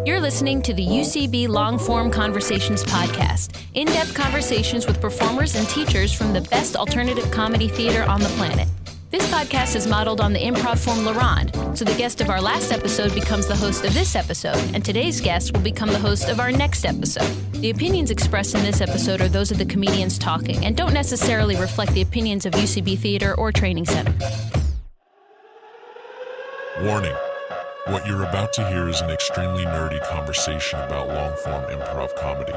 You're listening to the UCB Long-Form Conversations podcast, in-depth conversations with performers and teachers from the best alternative comedy theater on the planet. This podcast is modeled on the improv form La Ronde, so the guest of our last episode becomes the host of this episode, and today's guest will become the host of our next episode. The opinions expressed in this episode are those of the comedians talking and don't necessarily reflect the opinions of UCB Theater or Training Center. Warning. What you're about to hear is an extremely nerdy conversation about long-form improv comedy.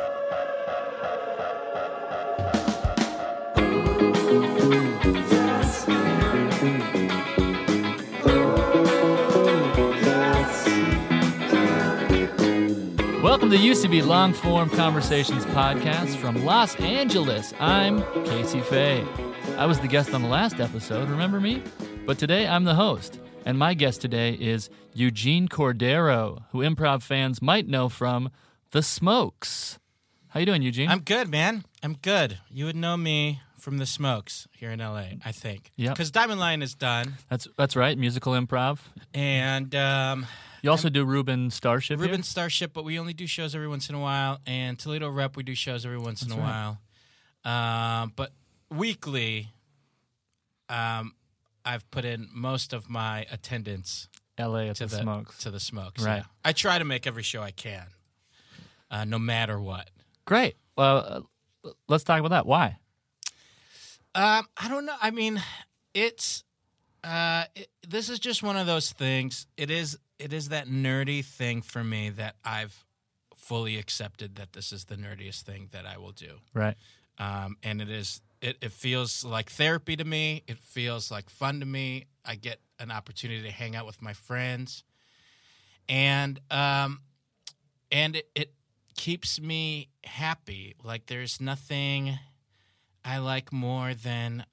Welcome to UCB Long-Form Conversations podcast from Los Angeles. I'm Casey Fay. I was the guest on the last episode, remember me? But today I'm the host. And my guest today is Eugene Cordero, who improv fans might know from The Smokes. How you doing, Eugene? I'm good, man. I'm good. You would know me from The Smokes here in L.A., I think. Yeah. Because Diamond Lion is done. That's right, musical improv. And You also do Reuben Starship Reuben here? Starship, but we only do shows every once in a while. And Toledo Rep, we do shows every once in a while. But weekly, I've put in most of my attendance L.A. at to The Smokes. To The Smokes, Right. yeah. I try to make every show I can, no matter what. Great. Well, let's talk about that. Why? I don't know. I mean, this is just one of those things. It is that nerdy thing for me that I've fully accepted that this is the nerdiest thing that I will do. Right. And it feels like therapy to me. It feels like fun to me. I get an opportunity to hang out with my friends, and it keeps me happy. Like there's nothing I like more than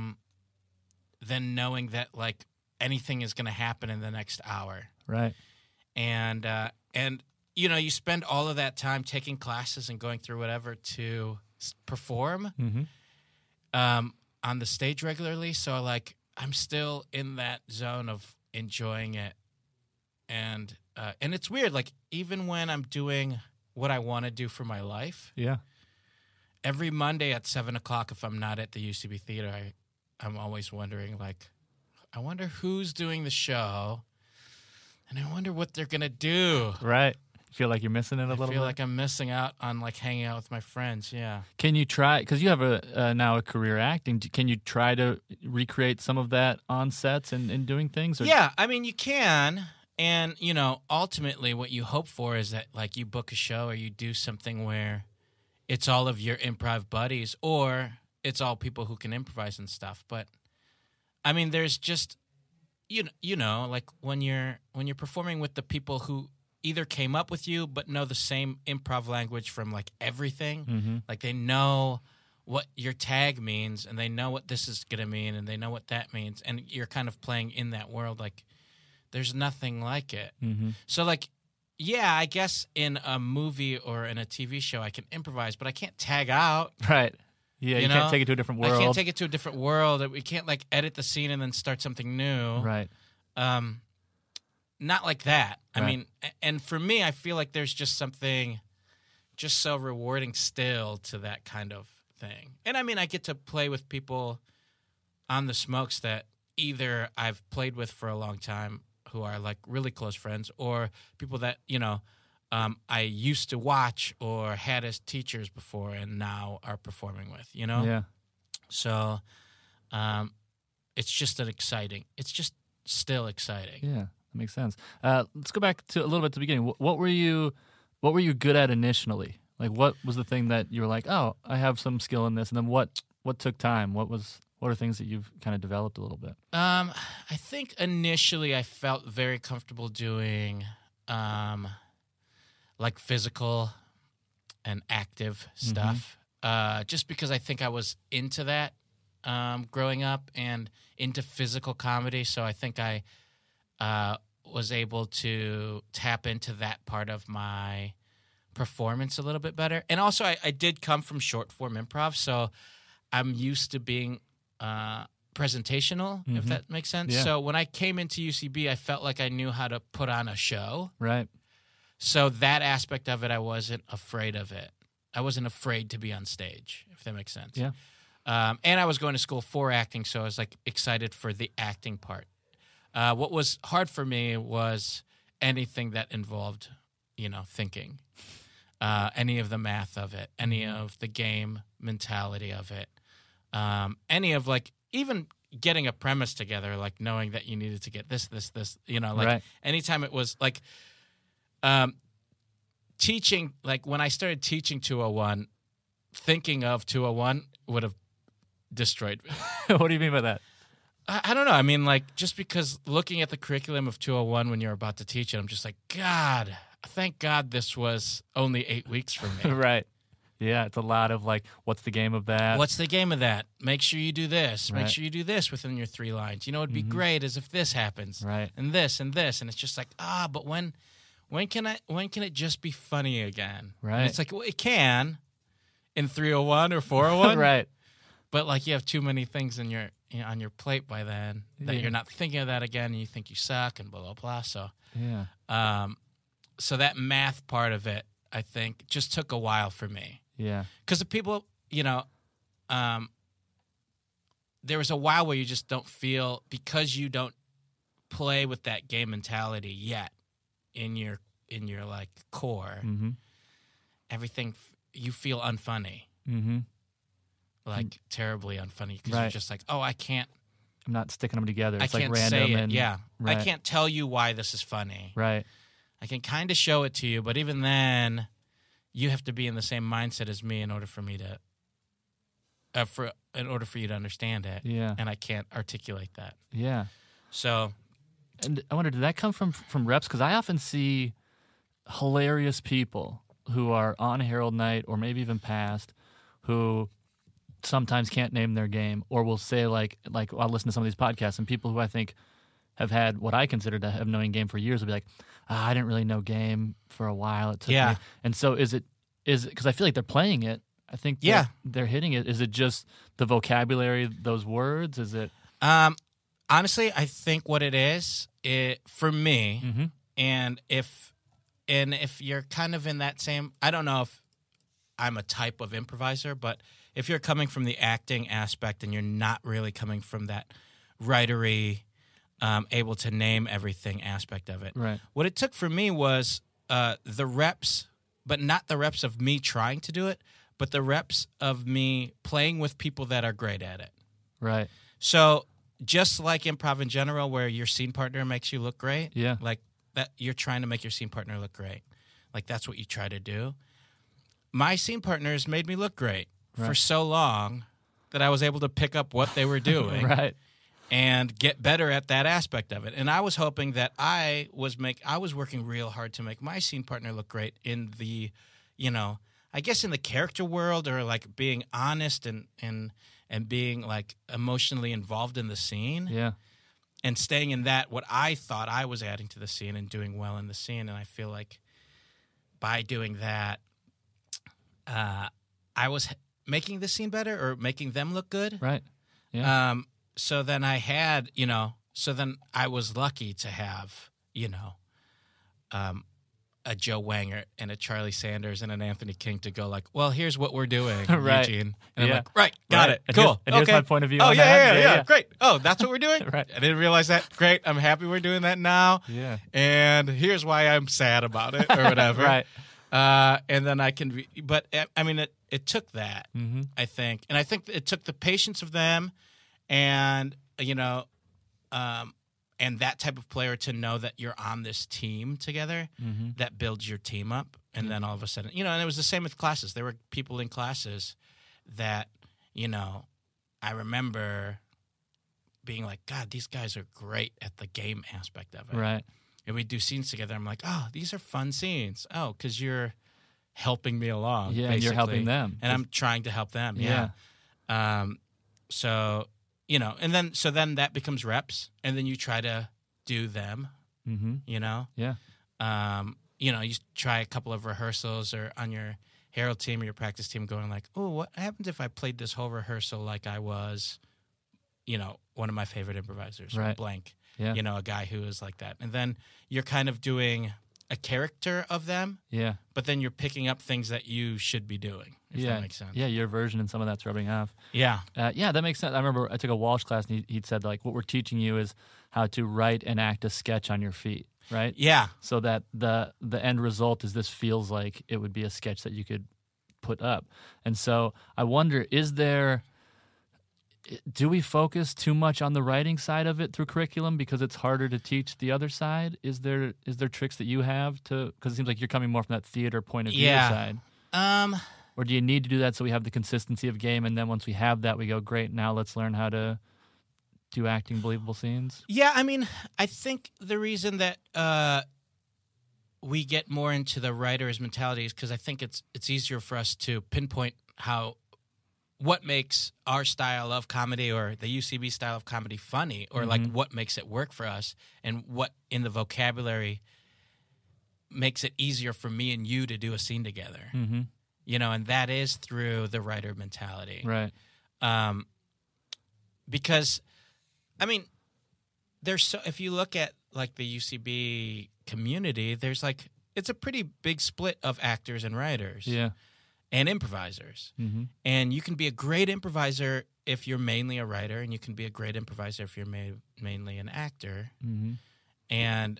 knowing that like anything is going to happen in the next hour. Right. And you know, you spend all of that time taking classes and going through whatever to perform on the stage regularly. So like I'm still in that zone of enjoying it, and it's weird. Like even when I'm doing what I want to do for my life, Yeah. every Monday at 7:00, if I'm not at the UCB Theater, I'm always wondering like, I wonder who's doing the show, and I wonder what they're gonna do. Right. Feel like you're missing it a little bit? I feel like I'm missing out on like hanging out with my friends. Yeah. Can you try, because you have now a career acting, can you try to recreate some of that on sets and doing things? Or? Yeah, I mean, you can. And, you know, ultimately what you hope for is that like you book a show or you do something where it's all of your improv buddies or it's all people who can improvise and stuff. But, I mean, there's just, you know, like when you're performing with the people who either came up with you but know the same improv language from like everything. Like they know what your tag means and they know what this is going to mean and they know what that means. And you're kind of playing in that world. Like there's nothing like it. So like, yeah, I guess in a movie or in a TV show I can improvise, but I can't tag out. Right. Yeah, you can't take it to a different world. I can't take it to a different world. We can't like edit the scene and then start something new. Right. Not like that. Right. I mean, and for me, I feel like there's just something just so rewarding still to that kind of thing. And I mean, I get to play with people on The Smokes that either I've played with for a long time who are like really close friends or people that, you know, I used to watch or had as teachers before and now are performing with, you know? Yeah. So it's just still exciting. Yeah, that makes sense. Let's go back to a little bit to the beginning. What were you good at initially? Like, what was the thing that you were like, oh, I have some skill in this, and then what took time? What are things that you've kind of developed a little bit? I think initially I felt very comfortable doing like physical and active stuff, just because I think I was into that growing up and into physical comedy. So I think I was able to tap into that part of my performance a little bit better. And also I did come from short form improv, so I'm used to being presentational, if that makes sense. Yeah. So when I came into UCB, I felt like I knew how to put on a show. Right. So that aspect of it, I wasn't afraid of it. I wasn't afraid to be on stage, if that makes sense. Yeah. And I was going to school for acting, so I was like excited for the acting part. What was hard for me was anything that involved, thinking, any of the math of it, any of the game mentality of it, any of like even getting a premise together, like knowing that you needed to get this, Right. anytime it was like teaching, like when I started teaching 201, thinking of 201 would have destroyed me. What do you mean by that? I don't know. I mean, like, just because looking at the curriculum of 201 when you're about to teach it, I'm just like, God, thank God this was only 8 weeks for me. Right. Yeah, it's a lot of like, what's the game of that? What's the game of that? Make sure you do this. Make Right. sure you do this within your 3 lines. It'd be great as if this happens. Right. And this and this. And it's just like, but when can it just be funny again? Right. And it's like, well, it can in 301 or 401. Right. But like you have too many things in your on your plate by then that Yeah. you're not thinking of that again, and you think you suck and blah blah blah. So, Yeah. so that math part of it, I think, just took a while for me Yeah. because the people, there was a while where you just don't feel, because you don't play with that game mentality yet in your like core. Mm-hmm. Everything you feel unfunny. Mm-hmm. Like terribly unfunny because Right. you're just like, I can't. I'm not sticking them together. It's I like can't random say it. and Yeah, Right. I can't tell you why this is funny. Right. I can kind of show it to you, but even then, you have to be in the same mindset as me in order for me to, in order for you to understand it. Yeah. And I can't articulate that. Yeah. So And I wonder, did that come from reps? Because I often see hilarious people who are on Herald Night or maybe even past who sometimes can't name their game or will say like I'll listen to some of these podcasts and people who I think have had what I consider to have knowing game for years will be like, I didn't really know game for a while. It took Yeah. me. And so is it because I feel like they're playing it. I think they're hitting it. Is it just the vocabulary, those words? Is it? honestly, I think what it is, for me, Mm-hmm. and if you're kind of in that same, I don't know if I'm a type of improviser, but if you're coming from the acting aspect and you're not really coming from that writery, able to name everything aspect of it, Right. what it took for me was the reps, but not the reps of me trying to do it, but the reps of me playing with people that are great at it. Right. So just like improv in general, where your scene partner makes you look great, Yeah. like that, you're trying to make your scene partner look great. Like that's what you try to do. My scene partners made me look great for Right. so long that I was able to pick up what they were doing Right. and get better at that aspect of it. And I was hoping that I was working real hard to make my scene partner look great in the, I guess in the character world, or like being honest and being like emotionally involved in the scene. Yeah. And staying in that, what I thought I was adding to the scene and doing well in the scene. And I feel like by doing that, I was making the scene better or making them look good. Right. Yeah. So then I had, so then I was lucky to have, a Joe Wanger and a Charlie Sanders and an Anthony King to go like, well, here's what we're doing, Right. Eugene. And I'm Yeah. like, right, got Right. it, And cool. here's- and here's okay. my point of view Oh, on yeah, that. yeah, Yeah, yeah, yeah. great. Oh, that's what we're doing? Right. I didn't realize that. Great. I'm happy we're doing that now. Yeah. And here's why I'm sad about it or whatever. Right. And then I can, but I mean, it took that, Mm-hmm. I think. And I think it took the patience of them and, and that type of player to know that you're on this team together Mm-hmm. that builds your team up. And then all of a sudden, and it was the same with classes. There were people in classes that, I remember being like, God, these guys are great at the game aspect of it. Right. And we do scenes together. I'm like, oh, these are fun scenes. Oh, because you're helping me along. Yeah, and you're helping basically. them. And I'm trying to help them. Yeah. So, and then that becomes reps. And then you try to do them, Mm-hmm. Yeah. you try a couple of rehearsals or on your Herald team or your practice team going like, oh, what happens if I played this whole rehearsal like I was, one of my favorite improvisers, Right. blank. Yeah. A guy who is like that. And then you're kind of doing a character of them, Yeah. but then you're picking up things that you should be doing, if Yeah. that makes sense. Yeah, your version and some of that's rubbing off. Yeah. Yeah, that makes sense. I remember I took a Walsh class, and he'd said, like, what we're teaching you is how to write and act a sketch on your feet, right? Yeah. So that the end result is this feels like it would be a sketch that you could put up. And so I wonder, do we focus too much on the writing side of it through curriculum because it's harder to teach the other side? Is there tricks that you have to, because it seems like you're coming more from that theater point of view side. Or do you need to do that so we have the consistency of game, and then once we have that, we go, great, now let's learn how to do acting believable scenes? Yeah, I mean, I think the reason that we get more into the writer's mentality is because I think it's easier for us to pinpoint what makes our style of comedy or the UCB style of comedy funny, or like what makes it work for us, and what in the vocabulary makes it easier for me and you to do a scene together. Mm-hmm. You know, and that is through the writer mentality. Right. Because, I mean, if you look at like the UCB community, there's like, it's a pretty big split of actors and writers. Yeah. And improvisers. Mm-hmm. And you can be a great improviser if you're mainly a writer, and you can be a great improviser if you're mainly an actor. Mm-hmm. And,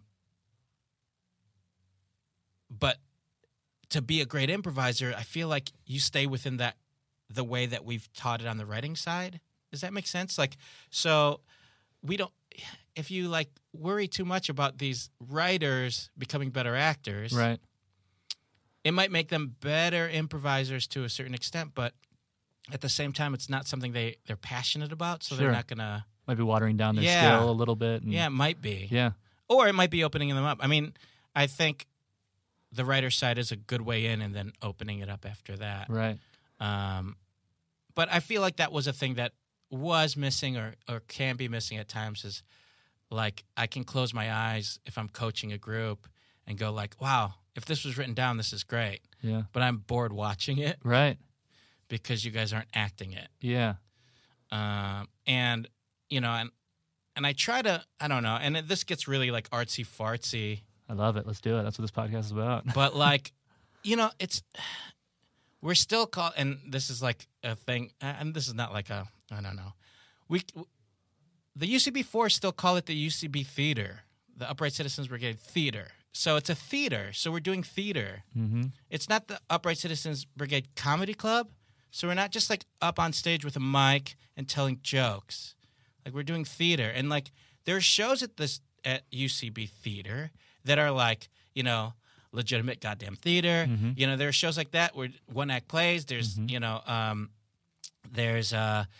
but to be a great improviser, I feel like you stay within the way that we've taught it on the writing side. Does that make sense? Like, so if you like worry too much about these writers becoming better actors, Right. it might make them better improvisers to a certain extent, but at the same time, it's not something they're passionate about, so Sure. they're not going to... Might be watering down their skill a little bit. And, Yeah, it might be. Yeah. Or it might be opening them up. I mean, I think the writer's side is a good way in, and then opening it up after that. Right. But I feel like that was a thing that was missing or can be missing at times, is like I can close my eyes if I'm coaching a group and go like, wow, if this was written down, this is great. Yeah. But I'm bored watching it Right. because you guys aren't acting it. Yeah. And, you know, and I try to, I don't know, and this gets really like artsy fartsy, I love it. Let's do it. That's what this podcast is about. but like, you know, we're still called, and this is like a thing, and this is not like I don't know. The UCB4 still call it the UCB Theater, the Upright Citizens Brigade Theater. So it's a theater. So we're doing theater. Mm-hmm. It's not the Upright Citizens Brigade Comedy Club. So we're not just like up on stage with a mic and telling jokes. Like we're doing theater. And like there are shows at UCB Theater that are like, you know, legitimate goddamn theater. Mm-hmm. You know, there are shows like that where one act plays. There's, you know, there's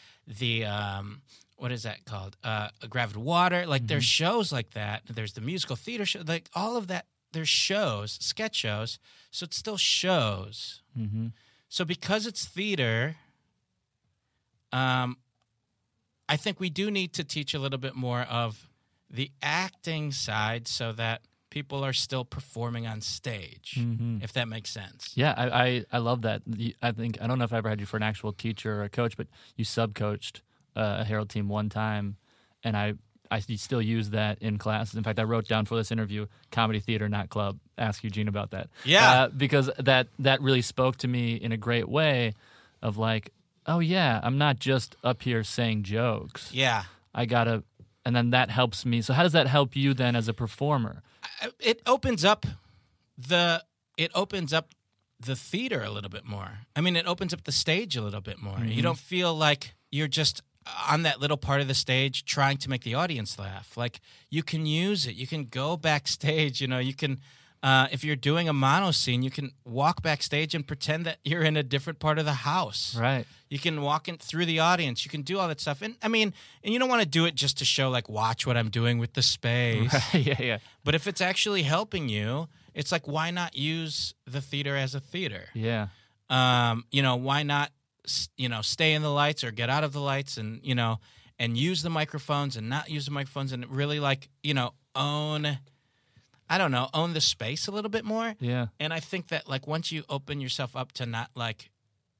what is that called? Gravity Water. Like there's shows like that. There's the musical theater show. Like all of that. There's shows, sketch shows. So it's still shows. Mm-hmm. So because it's theater, I think we do need to teach a little bit more of the acting side so that people are still performing on stage, if that makes sense. Yeah, I love that. I don't know if I ever had you for an actual teacher or a coach, but you sub-coached a Herald team one time, and I still use that in classes. In fact, I wrote down for this interview, comedy theater, not club. Ask Eugene about that. Yeah. Because that really spoke to me in a great way of like, oh yeah, I'm not just up here saying jokes. Yeah. And then that helps me. So how does that help you then as a performer? It opens up the theater a little bit more. I mean, it opens up the stage a little bit more. You don't feel like you're just on that little part of the stage trying to make the audience laugh. Like you can use it. You can go backstage. You know, you can if you're doing a mono scene, you can walk backstage and pretend that you're in a different part of the house. Right. You can walk in through the audience. You can do all that stuff. And I mean, and you don't want to do it just to show like, watch what I'm doing with the space. Yeah. But if it's actually helping you, it's like, why not use the theater as a theater? Yeah. You know, why not, you know, stay in the lights or get out of the lights and, you know, and use the microphones and not use the microphones and really like, you know, own the space a little bit more. Yeah. And I think that like once you open yourself up to not like,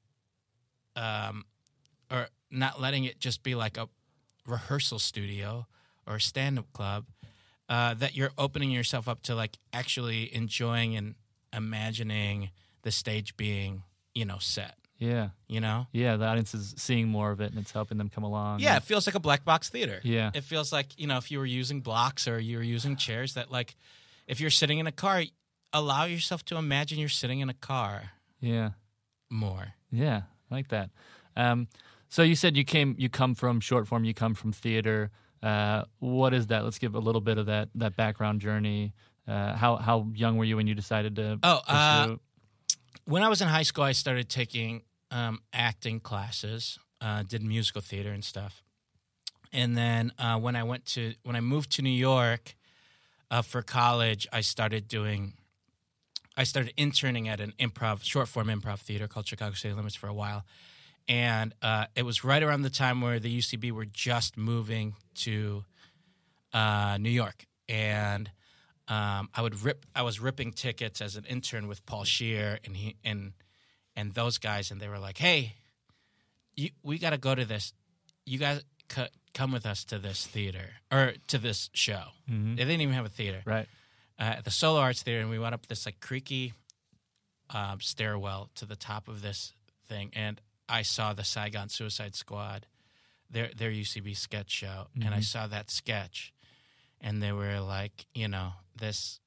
or not letting it just be like a rehearsal studio or a stand-up club, that you're opening yourself up to like actually enjoying and imagining the stage being, set. Yeah. Yeah, the audience is seeing more of it, and it's helping them come along. Yeah, it feels like a black box theater. Yeah. It feels like, if you were using blocks or you were using chairs, that like if you're sitting in a car, allow yourself to imagine you're sitting in a car. Yeah. More. Yeah, I like that. So you said you come from short form, you come from theater. What is that? Let's give a little bit of that background journey. How young were you when you decided to pursue? When I was in high school, I started taking acting classes, did musical theater and stuff. And then when I moved to New York for college, I started interning at an short form improv theater called Chicago City Limits for a while. And it was right around the time where the UCB were just moving to New York. And I was ripping tickets as an intern with Paul Scheer and those guys, and they were like, "Hey, we got to go to this. You guys come with us to this theater or to this show." Mm-hmm. They didn't even have a theater, right? At the Solo Arts Theater, and we went up this like creaky stairwell to the top of this thing, and I saw the Saigon Suicide Squad, their UCB sketch show, mm-hmm. and I saw that sketch, and they were like, this,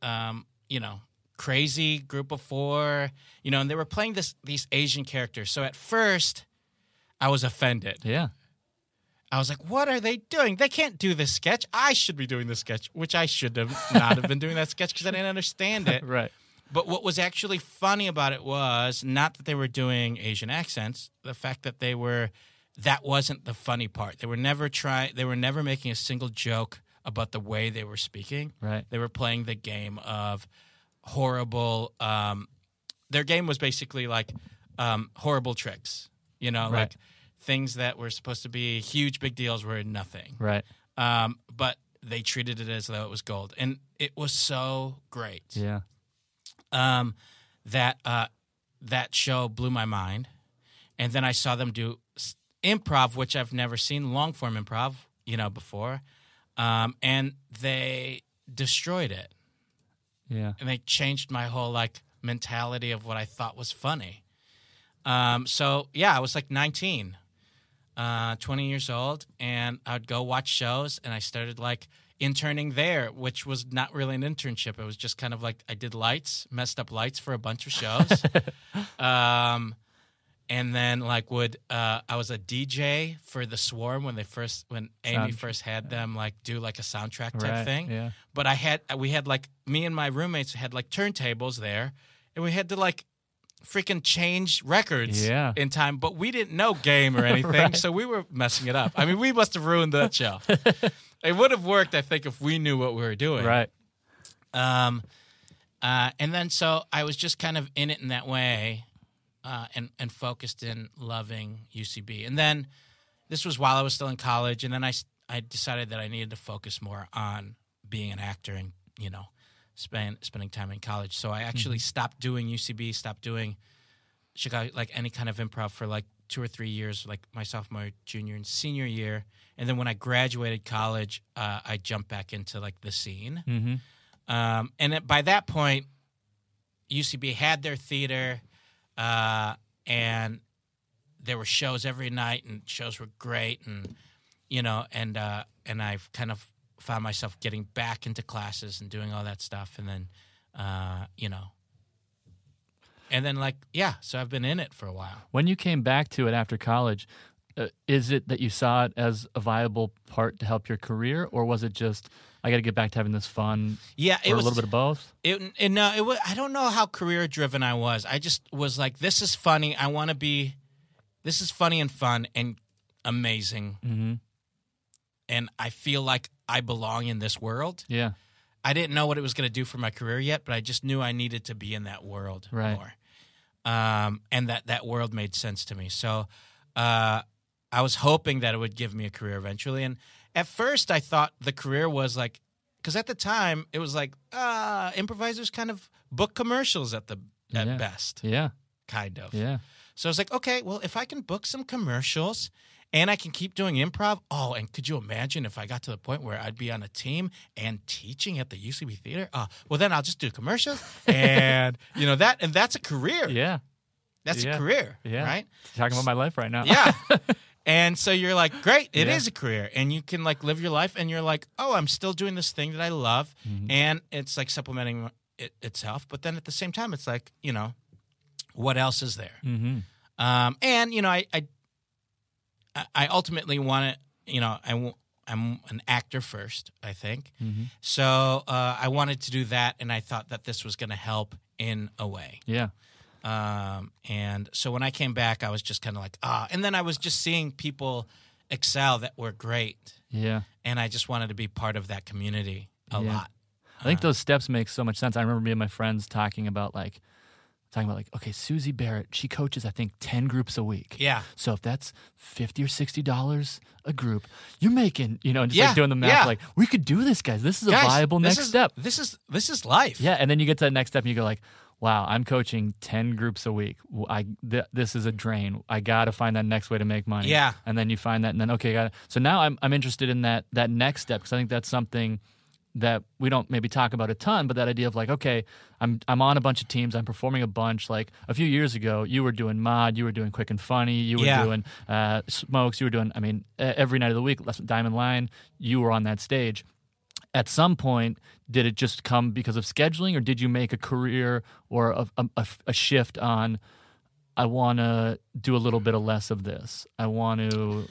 crazy group of four, and they were playing these Asian characters. So at first, I was offended. Yeah. I was like, what are they doing? They can't do this sketch. I should be doing this sketch, which I should have not have been doing that sketch because I didn't understand it. Right. But what was actually funny about it was not that they were doing Asian accents, the fact that that wasn't the funny part. They were never making a single joke about the way they were speaking. Right. They were playing the game of horrible their game was basically like horrible tricks, right. like things that were supposed to be huge big deals were nothing. Right. But they treated it as though it was gold, and it was so great. Yeah. That show blew my mind, and then I saw them do improv, which I've never seen, long form improv, before, and they destroyed it. Yeah, and they changed my whole like mentality of what I thought was funny. So yeah, I was like 19, 20 years old, and I'd go watch shows, and I started like interning there, which was not really an internship. It was just kind of like I did messed up lights for a bunch of shows. And then like I was a DJ for the Swarm when Amy first had them like do like a soundtrack type thing. Yeah. But we had like me and my roommates had like turntables there, and we had to like freaking change records in time, but we didn't know game or anything, right. So we were messing it up. I mean, we must have ruined that show. It would have worked, I think, if we knew what we were doing. Right. And then so I was just kind of in it in that way, and focused in loving UCB. And then this was while I was still in college, and then I decided that I needed to focus more on being an actor and, spending time in college. So I actually stopped doing UCB, stopped doing Chicago, like any kind of improv for like 2 or 3 years, like my sophomore, junior, and senior year. And then when I graduated college, I jumped back into like the scene. Mm-hmm. And by that point, UCB had their theater, and there were shows every night, and shows were great, and and I've kind of found myself getting back into classes and doing all that stuff, and then and then so I've been in it for a while. When you came back to it after college, is it that you saw it as a viable part to help your career, or was it just I got to get back to having this fun? Yeah, it was a little bit of both. I don't know how career driven I was. I just was like, this is funny. I want to be. This is funny and fun and amazing, and I feel like I belong in this world. Yeah, I didn't know what it was going to do for my career yet, but I just knew I needed to be in that world more, and that world made sense to me. So. I was hoping that it would give me a career eventually. And at first I thought the career was like, because at the time it was like, improvisers kind of book commercials at best. Yeah. Kind of. Yeah. So I was like, okay, well, if I can book some commercials and I can keep doing improv. Oh, and could you imagine if I got to the point where I'd be on a team and teaching at the UCB Theater? Well, then I'll just do commercials and, and that's a career. Yeah. That's a career, right? Talking about my life right now. Yeah. And so you're like, great, it is a career. And you can like live your life and you're like, oh, I'm still doing this thing that I love. And it's like supplementing itself. But then at the same time, it's like, what else is there? And, I ultimately want to, I'm an actor first, I think. So I wanted to do that, and I thought that this was going to help in a way. Yeah. And so when I came back, I was just kind of like, and then I was just seeing people excel that were great. Yeah. And I just wanted to be part of that community a lot. I think those steps make so much sense. I remember me and my friends talking about okay, Susie Barrett, she coaches, I think, 10 groups a week. Yeah. So if that's $50 or $60 a group, you're making, and just like doing the math, like, we could do this, guys. This is a viable next step. This is life. Yeah, and then you get to that next step and you go like, wow, I'm coaching 10 groups a week. This is a drain. I got to find that next way to make money. Yeah. And then you find that, and then, okay, got it. So now I'm interested in that next step, because I think that's something that we don't maybe talk about a ton, but that idea of like, okay, I'm on a bunch of teams, I'm performing a bunch. Like a few years ago, you were doing Mod, you were doing Quick and Funny, you were doing Smokes, you were doing, every night of the week, Diamond Line, you were on that stage. At some point, did it just come because of scheduling, or did you make a career or a shift on, I want to do a little bit of less of this? I want to...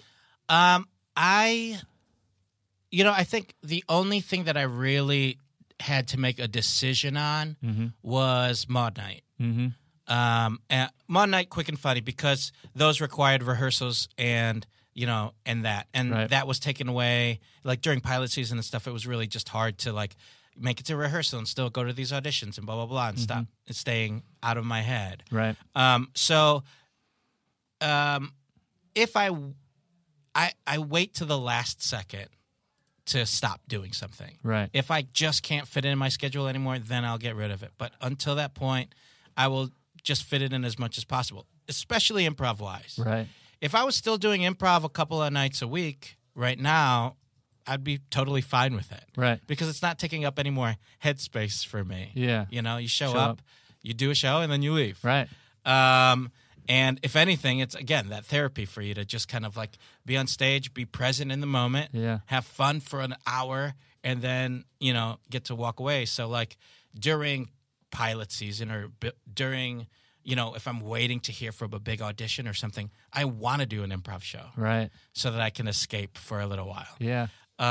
I think the only thing that I really had to make a decision on was Mod Night. Mod Night, Quick and Funny, because those required rehearsals and that was taken away. Like during pilot season and stuff, it was really just hard to like make it to rehearsal and still go to these auditions and blah blah blah and stop staying out of my head. Right. If I wait to the last second to stop doing something. Right. If I just can't fit it in my schedule anymore, then I'll get rid of it. But until that point, I will just fit it in as much as possible, especially improv-wise. Right. If I was still doing improv a couple of nights a week right now, I'd be totally fine with it. Right. Because it's not taking up any more headspace for me. Yeah. You show up, you do a show, and then you leave. Right. And if anything, it's, again, that therapy for you to just kind of like be on stage, be present in the moment, have fun for an hour, and then, get to walk away. So like during pilot season or during, if I'm waiting to hear from a big audition or something, I want to do an improv show. Right. So that I can escape for a little while. Yeah.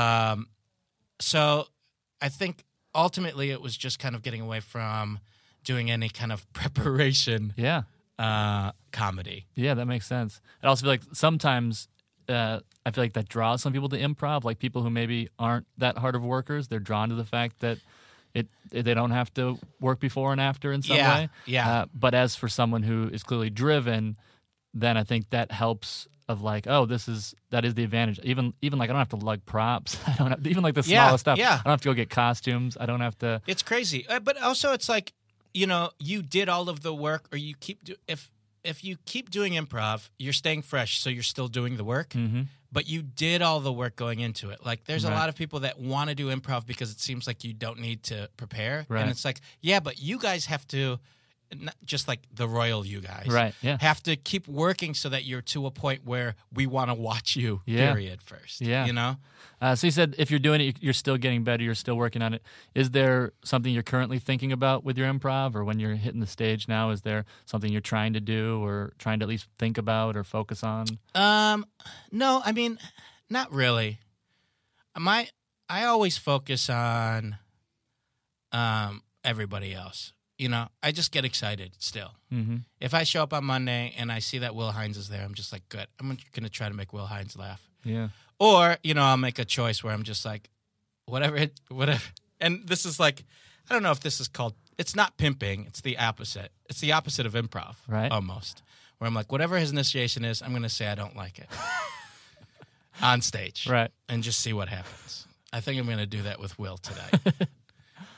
So I think ultimately it was just kind of getting away from doing any kind of preparation. Yeah. Comedy. Yeah, that makes sense. I also feel like sometimes I feel like that draws some people to improv, like people who maybe aren't that hard of workers. They're drawn to the fact that they don't have to work before and after in some way. Yeah. But as for someone who is clearly driven, then I think that helps. Of like, that is the advantage. Even like I don't have to lug props. I don't have, even like the smallest stuff. Yeah. I don't have to go get costumes. I don't have to. It's crazy, but also it's like, you did all of the work, or you keep if you keep doing improv, you're staying fresh, so you're still doing the work. But you did all the work going into it. Like there's a lot of people that want to do improv because it seems like you don't need to prepare, and it's like, yeah, but you guys have to. Not just like the royal you guys, right? Yeah, have to keep working so that you're to a point where we want to watch you. Period. First, So you said if you're doing it, you're still getting better. You're still working on it. Is there something you're currently thinking about with your improv, or when you're hitting the stage now? Is there something you're trying to do, or trying to at least think about or focus on? No, not really. I always focus on everybody else. I just get excited still. If I show up on Monday and I see that Will Hines is there, I'm just like, good. I'm going to try to make Will Hines laugh. Yeah. Or, I'll make a choice where I'm just like, whatever. And this is like, I don't know if this is called, it's not pimping. It's the opposite. It's the opposite of improv. Right. Almost. Where I'm like, whatever his initiation is, I'm going to say I don't like it. On stage. Right. And just see what happens. I think I'm going to do that with Will today.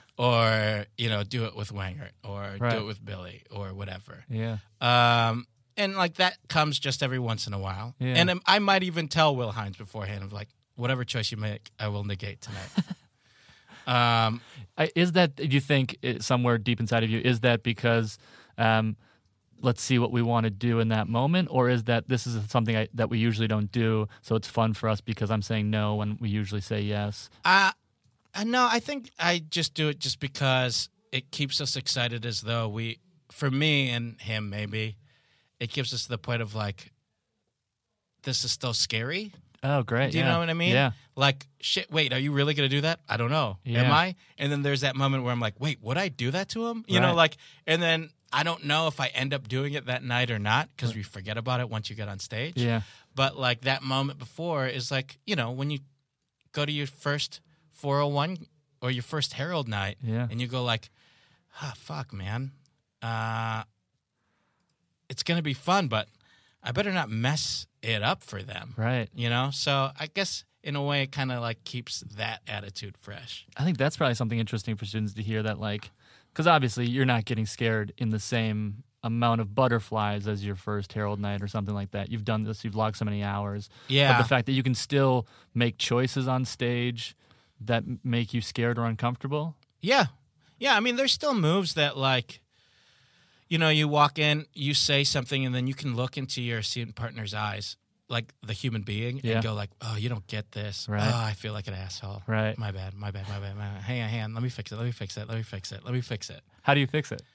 Or, do it with Wangert, or do it with Billy, or whatever. Yeah. And like that comes just every once in a while. Yeah. And I might even tell Will Hines beforehand of like, whatever choice you make, I will negate tonight. Is that, do you think, somewhere deep inside of you, is that because let's see what we want to do in that moment? Or is that this is something that we usually don't do, so it's fun for us because I'm saying no when we usually say yes? No, I think I just do it just because it keeps us excited as though for me and him maybe, it gives us to the point of like, this is still scary. Oh, great. Do you know what I mean? Yeah. Like, shit, wait, are you really going to do that? I don't know. Yeah. Am I? And then there's that moment where I'm like, wait, would I do that to him? You know, Right. like, and then I don't know if I end up doing it that night or not because we forget about it once you get on stage. Yeah. But like that moment before is like, you know, when you go to your first 401 or your first Herald night Yeah. and you go like, fuck, man. It's going to be fun, but I better not mess it up for them. Right. You know? So I guess in a way it kind of like keeps that attitude fresh. I think that's probably something interesting for students to hear, that like, because obviously you're not getting scared in the same amount of butterflies as your first Herald night or something like that. You've done this, you've logged so many hours. Yeah. But the fact that you can still make choices on stage that make you scared or uncomfortable. Yeah. Yeah. I mean, there's still moves that like, you know, you walk in, you say something, and then you can look into your scene partner's eyes, like the human being, Yeah. and go like, oh, you don't get this. Right. Oh, I feel like an asshole. Right. My bad. Hang on. Let me fix it. How do you fix it?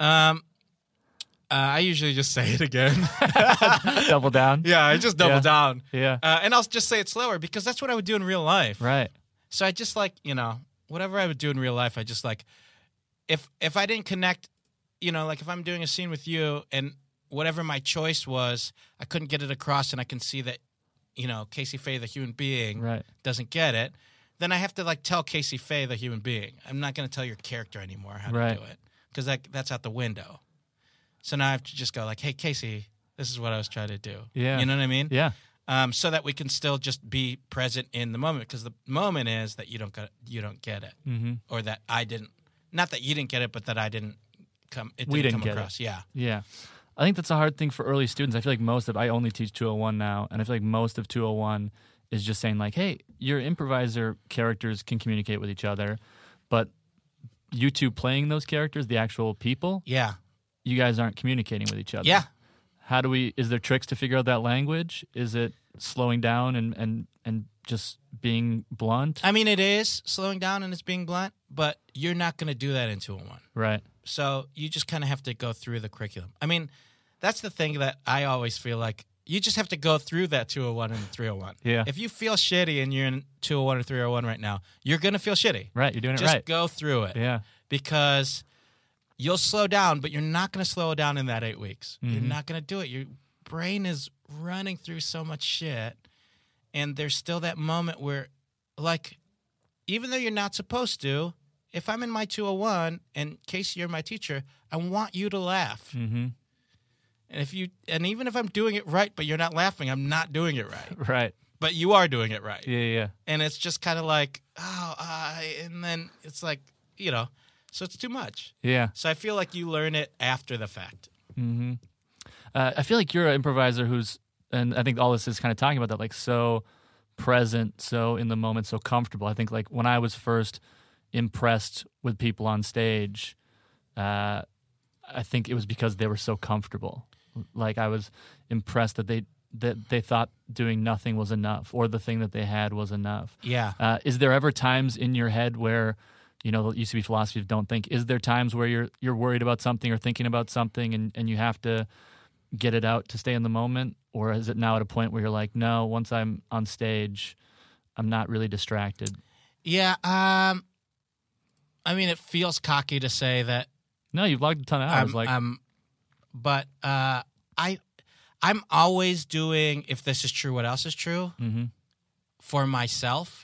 I usually just say it again. Double down? Yeah, I just double Yeah. down. Yeah. And I'll just say it slower because that's what I would do in real life. Right. So I just like, you know, whatever I would do in real life, I just like, if I didn't connect, you know, like if I'm doing a scene with you and whatever my choice was, I couldn't get it across and I can see that, you know, Casey Faye, the human being, Right. doesn't get it, then I have to like tell Casey Faye, the human being. I'm not going to tell your character anymore how Right. to do it because that's out the window. So now I have to just go like, hey, Casey, this is what I was trying to do. Yeah. You know what I mean? Yeah. So that we can still just be present in the moment because the moment is that you don't get it, Mm-hmm. or that I didn't. Not that you didn't get it, but that I didn't come. It We didn't didn't come get across. Yeah, Yeah. I think that's a hard thing for early students. I feel like I only teach 201 now, and I feel like most of 201 is just saying like, hey, your improviser characters can communicate with each other, but you two playing those characters, the actual people, yeah, you guys aren't communicating with each other. yeah. Is there tricks to figure out that language? Is it slowing down and just being blunt? I mean, it is slowing down and it's being blunt, but you're not going to do that in 201. Right. So you just kind of have to go through the curriculum. I mean, that's the thing that I always feel like you just have to go through that 201 and 301. Yeah. If you feel shitty and you're in 201 or 301 right now, you're going to feel shitty. Right. You're doing it Just right. go through it. Yeah. Because you'll slow down, but you're not going to slow down in that 8 weeks. You're not going to do it. Your brain is running through so much shit, and there's still that moment where, like, even though you're not supposed to, if I'm in my 201 and Casey, you're my teacher, I want you to laugh. Mm-hmm. And even if I'm doing it right, but you're not laughing, I'm not doing it right. Right. But you are doing it right. Yeah. And it's just kind of like, and then it's like, you know, so it's too much. Yeah. So I feel like you learn it after the fact. Mm-hmm. I feel like you're an improviser and I think all this is kind of talking about that, like so present, so in the moment, so comfortable. I think like when I was first impressed with people on stage, I think it was because they were so comfortable. Like I was impressed that they thought doing nothing was enough, or the thing that they had was enough. Yeah. Is there ever times in your head where, you know, the UCB philosophy of don't think, is there times where you're worried about something or thinking about something and you have to get it out to stay in the moment? Or is it now at a point where you're like, no, once I'm on stage, I'm not really distracted? Yeah. I mean, it feels cocky to say that. No, you've logged a ton of hours. But I'm always doing, if this is true, what else is true? Mm-hmm. For myself,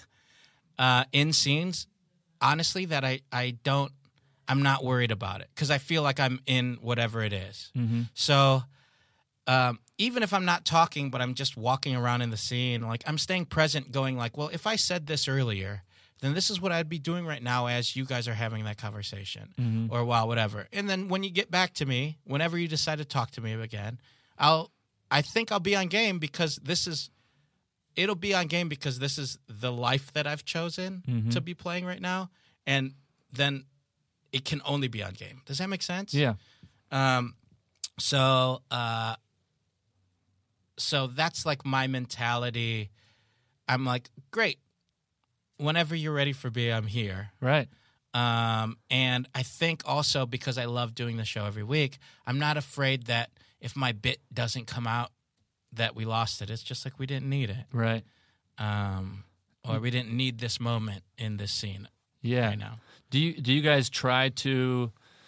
in scenes, honestly, that I'm not worried about it because I feel like I'm in whatever it is. Mm-hmm. So even if I'm not talking, but I'm just walking around in the scene, like I'm staying present going like, well, if I said this earlier, then this is what I'd be doing right now as you guys are having that conversation, Mm-hmm. or whatever. And then when you get back to me, whenever you decide to talk to me again, I think I'll be on game because it'll be on game because this is the life that I've chosen Mm-hmm. to be playing right now. And then it can only be on game. Does that make sense? Yeah. So that's like my mentality. I'm like, great. Whenever you're ready for me, I'm here. Right. And I think also because I love doing the show every week, I'm not afraid that if my bit doesn't come out, that we lost it. It's just like we didn't need it. Right. Or we didn't need this moment in this scene Yeah. right now. Do you guys try to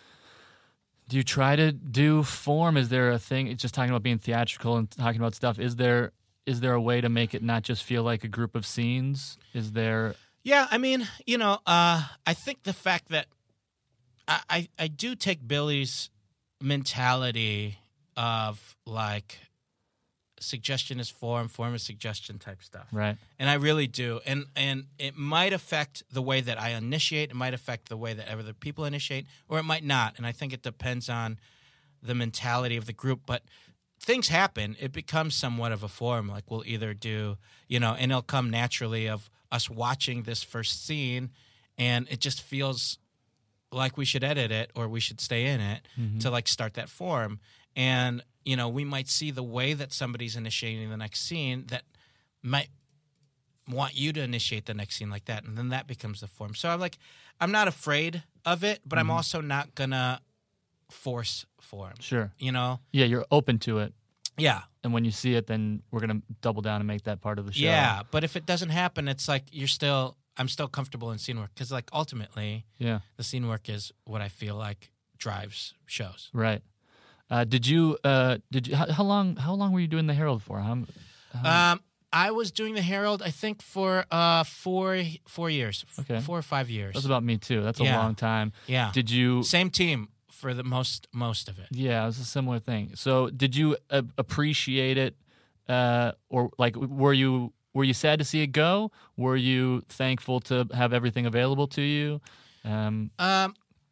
do form? Is there a thing? It's just talking about being theatrical and talking about stuff. Is there a way to make it not just feel like a group of scenes? Is there? Yeah, I mean, I think the fact that I do take Billy's mentality of like suggestion is form is suggestion type stuff. Right. And I really do. And it might affect the way that I initiate. It might affect the way that other people initiate, or it might not. And I think it depends on the mentality of the group. But things happen. It becomes somewhat of a form. Like we'll either do, and it'll come naturally of us watching this first scene, and it just feels like we should edit it or we should stay in it to like start that form. And we might see the way that somebody's initiating the next scene that might want you to initiate the next scene like that, and then that becomes the form. So I'm not afraid of it, but I'm also not gonna force form. Sure. Yeah, you're open to it. And when you see it, then we're going to double down and make that part of the show. Yeah, but if it doesn't happen, it's like I'm still comfortable in scene work because like ultimately the scene work is what I feel like drives shows. Right. Did you how long were you doing the Herald for? I was doing the Herald, I think, for 4 years. Okay. 4 or 5 years. That's about me too. That's a long time. Yeah. Did you same team for the most of it? Yeah, it was a similar thing. So, did you appreciate it, or like were you sad to see it go? Were you thankful to have everything available to you? I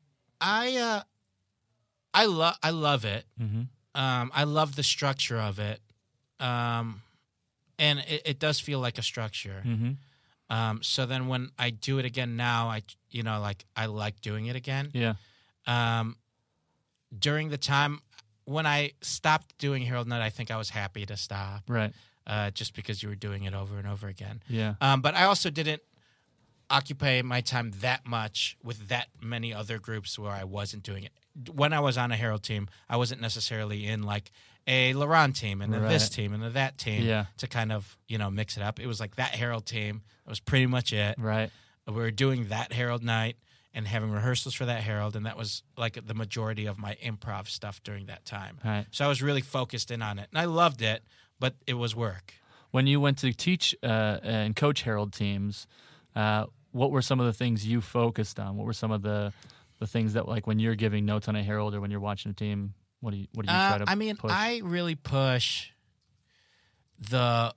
love it. Mm-hmm. I love the structure of it, and it does feel like a structure. Mm-hmm. So then when I do it again now, I like doing it again. Yeah. During the time when I stopped doing Herald Night, I think I was happy to stop. Right. Just because you were doing it over and over again. Yeah. But I also didn't occupy my time that much with that many other groups where I wasn't doing it. When I was on a Herald team, I wasn't necessarily in like a Laurent team and then this team and then that team to kind of, mix it up. It was like that Herald team. That was pretty much it. Right. We were doing that Herald Night and having rehearsals for that Herald, and that was like the majority of my improv stuff during that time. Right. So I was really focused in on it, and I loved it, but it was work. When you went to teach and coach Herald teams, what were some of the things you focused on? What were some of the things that, like, when you're giving notes on a Herald or when you're watching a team, what do you try to push? I really push the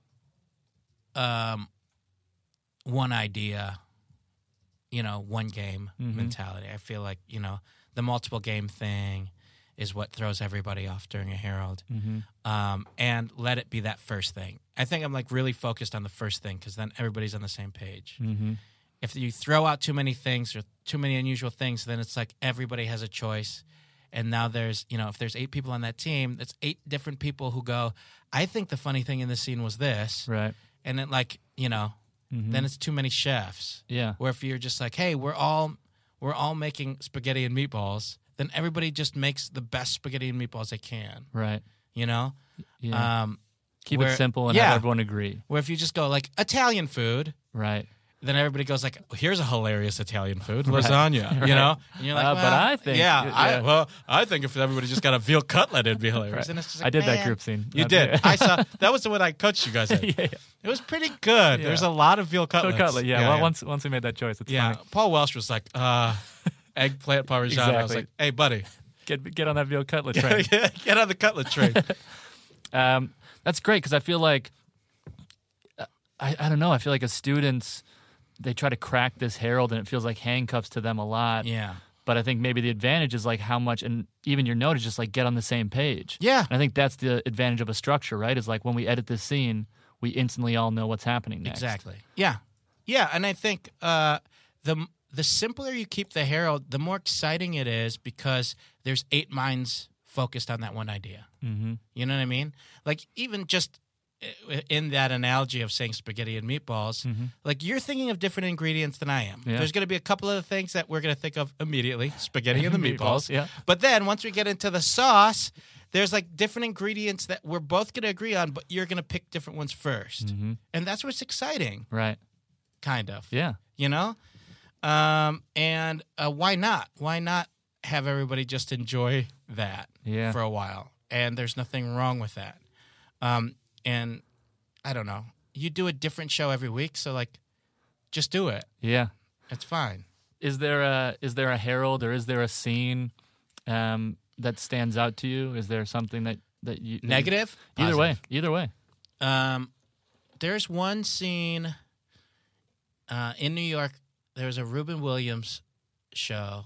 one idea, one game mentality. I feel like, the multiple game thing is what throws everybody off during a Herald. And let it be that first thing. I think I'm like really focused on the first thing because then everybody's on the same page. If you throw out too many things or too many unusual things, then it's like everybody has a choice. And now there's, if there's 8 people on that team, that's 8 different people who go, I think the funny thing in this scene was this. Right. And then like, then it's too many chefs. Yeah. Where if you're just like, hey, we're all making spaghetti and meatballs, then everybody just makes the best spaghetti and meatballs they can. Right. Yeah. Keep it simple and have everyone agree. Where if you just go like Italian food. Right. Then everybody goes like, here's a hilarious Italian food, lasagna, right. And you're like, well, but I think... I think if everybody just got a veal cutlet, it'd be hilarious. Right. And it's just like, I did that group scene. You did. I saw. That was the one I coached you guys in. It was pretty good. There's a lot of veal cutlets. Veal cutlet, once we made that choice, it's funny. Paul Welsh was like, eggplant parmesan. Exactly. I was like, hey, buddy. Get on that veal cutlet train. Get on the cutlet train. That's great because I feel like, I don't know, I feel like as students... they try to crack this Harold, and it feels like handcuffs to them a lot. Yeah. But I think maybe the advantage is like how much, and even your note is just like get on the same page. Yeah. And I think that's the advantage of a structure, right? Is like when we edit this scene, we instantly all know what's happening next. Exactly. Yeah. Yeah, and I think the simpler you keep the Harold, the more exciting it is because there's 8 minds focused on that one idea. Mm-hmm. You know what I mean? Like even just in that analogy of saying spaghetti and meatballs, like you're thinking of different ingredients than I am. Yeah. There's going to be a couple of things that we're going to think of immediately, spaghetti and the meatballs. Yeah. But then once we get into the sauce, there's like different ingredients that we're both going to agree on, but you're going to pick different ones first. Mm-hmm. And that's what's exciting, Right. kind of. Yeah. You know? And why not? Why not have everybody just enjoy that Yeah. for a while? And there's nothing wrong with that. And I don't know. You do a different show every week, so like, just do it. Yeah. It's fine. Is there a Harold or is there a scene that stands out to you? Is there something that you Negative? Either Positive. way. There's one scene in New York. There was a Reuben Williams show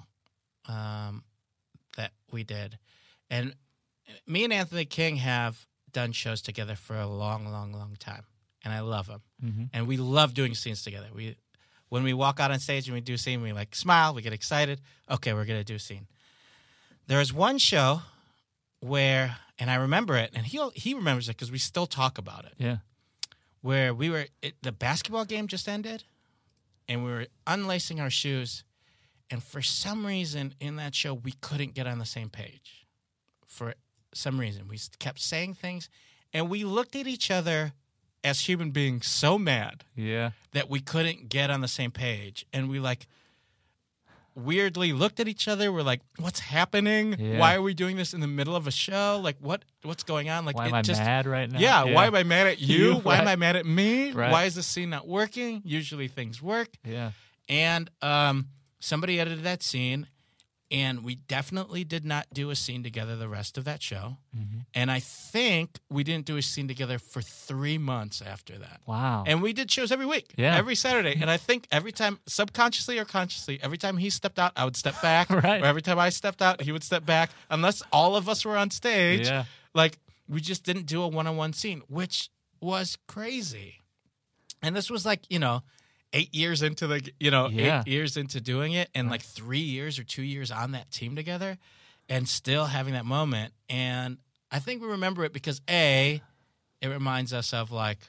that we did. And me and Anthony King have done shows together for a long, long, long time. And I love him. Mm-hmm. And we love doing scenes together. When we walk out on stage and we do a scene, we like smile, we get excited. Okay, we're going to do a scene. There was one show where, and I remember it, and he remembers it because we still talk about it, Yeah. where the basketball game just ended, and we were unlacing our shoes, and for some reason in that show, we couldn't get on the same page. For some reason. We kept saying things, and we looked at each other as human beings so mad Yeah. that we couldn't get on the same page. And we like weirdly looked at each other. We're like, what's happening? Yeah. Why are we doing this in the middle of a show? Like what's going on? Like Why am I mad right now? Yeah, why am I mad at you? Why am Right. I mad at me? Right. Why is the scene not working? Usually things work. Yeah. And somebody edited that scene, and we definitely did not do a scene together the rest of that show. Mm-hmm. And I think we didn't do a scene together for 3 months after that. Wow. And we did shows every week, Yeah. every Saturday. And I think every time, subconsciously or consciously, every time he stepped out, I would step back. Right. Or every time I stepped out, he would step back. Unless all of us were on stage. Yeah. Like, we just didn't do a one-on-one scene, which was crazy. And this was like, 8 years into Yeah. 8 years into doing it, and like 3 years or 2 years on that team together, and still having that moment. And I think we remember it because A, it reminds us of like,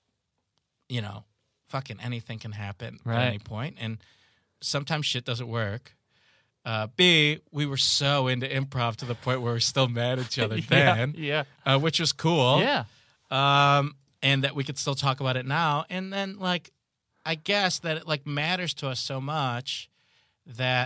fucking anything can happen Right. at any point, and sometimes shit doesn't work. B, we were so into improv to the point where we're still mad at each other then, Yeah. which was cool. Yeah. And that we could still talk about it now. And then, like, I guess that it, like, matters to us so much that,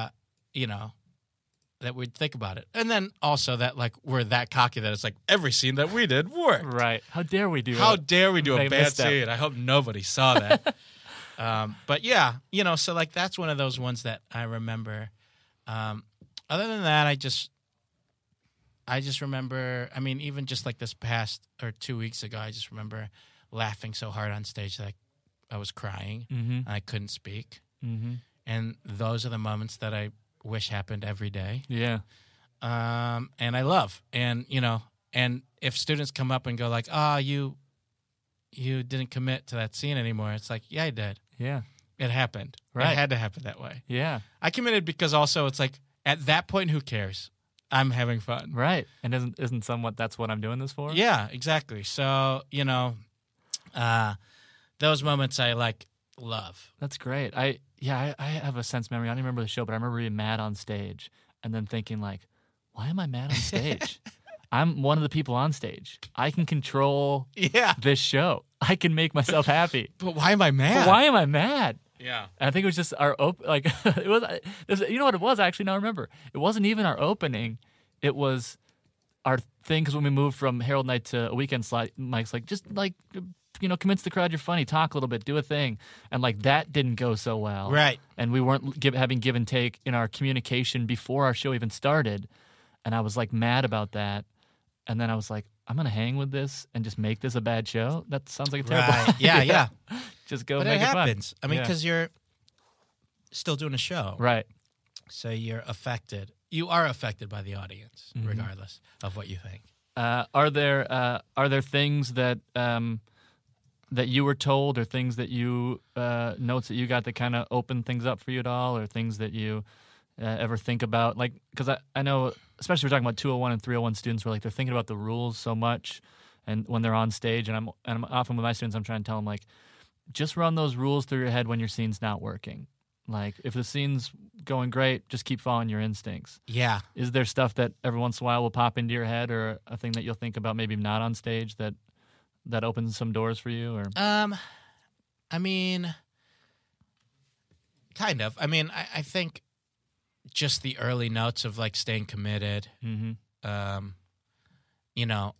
that we'd think about it. And then also that, like, we're that cocky that it's like every scene that we did worked. Right. How dare we do How it? dare we do a Make bad misstep. scene? I hope nobody saw that. But yeah, so like that's one of those ones that I remember. Other than that, I just remember, I mean, even just like this past or 2 weeks ago, I just remember laughing so hard on stage that I was crying and I couldn't speak. Mm-hmm. And those are the moments that I wish happened every day. Yeah. And I love. And, and if students come up and go like, you didn't commit to that scene anymore, it's like, yeah, I did. Yeah. It happened. Right. It had to happen that way. Yeah. I committed because also it's like, at that point, who cares? I'm having fun. Right. And isn't somewhat that's what I'm doing this for? Yeah, exactly. So, those moments I like love. That's great. I have a sense memory. I don't even remember the show, but I remember being mad on stage and then thinking like, why am I mad on stage? I'm one of the people on stage. I can control Yeah. this show. I can make myself happy. But why am I mad? But why am I mad? Yeah. And I think it was just our it was. You know what it was actually? Now I remember. It wasn't even our opening. It was our thing because when we moved from Harold Night to a weekend slot, Mike's like, just like convince the crowd you're funny, talk a little bit, do a thing, and like that didn't go so well. Right. And we weren't having give and take in our communication before our show even started, and I was like mad about that. And then I was like, I'm gonna hang with this and just make this a bad show. That sounds like a terrible Right. idea. Yeah. Just go but make it it fun. happens. I mean, Yeah. because you're still doing a show. Right. So you're affected. You are affected by the audience, Mm-hmm. regardless of what you think. Are there things that that you were told, or things that you notes that you got that kind of open things up for you at all, or things that you ever think about? Like, because I know, especially we're talking about 201 and 301 students, where like they're thinking about the rules so much, and when they're on stage, and I'm often with my students, I'm trying to tell them, like, just run those rules through your head when your scene's not working. Like, if the scene's going great, just keep following your instincts. Yeah. Is there stuff that every once in a while will pop into your head, or a thing that you'll think about maybe not on stage that opens some doors for you? Or I mean, kind of. I mean, I think just the early notes of like staying committed, you know,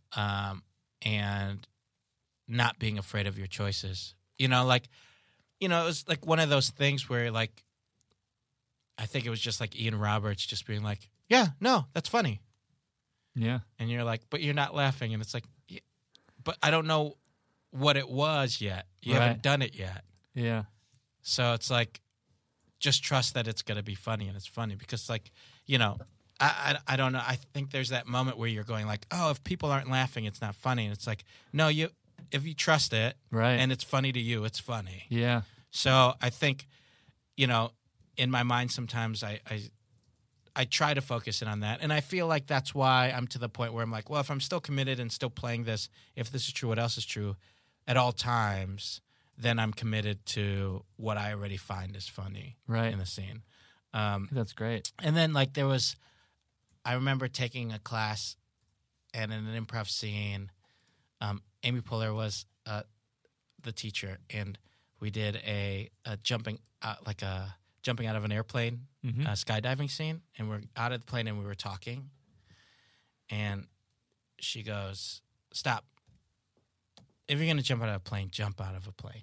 and not being afraid of your choices. You know, like, you know, it was like one of those things where, like, I think it was just like Ian Roberts just being like, yeah, no, that's funny. Yeah. And you're like, but you're not laughing. And it's like, yeah, but I don't know what it was yet. You Right. haven't done it yet. Yeah. So it's like, just trust that it's going to be funny, and it's funny because, like, you know, I don't know. I think there's that moment where you're going like, oh, if people aren't laughing, it's not funny. And it's like, no, if you trust it, Right. and it's funny to you, it's funny. Yeah. So I think, you know, in my mind sometimes I try to focus in on that. And I feel like that's why I'm to the point where I'm like, well, if I'm still committed and still playing this, if this is true, what else is true at all times, then I'm committed to what I already find is funny Right. in the scene. That's great. And then, like, I remember taking a class, and in an improv scene, Amy Poehler was the teacher, and we did a jumping out of an airplane, skydiving scene, and we're out of the plane and we were talking, and she goes, "Stop! If you're gonna jump out of a plane, jump out of a plane."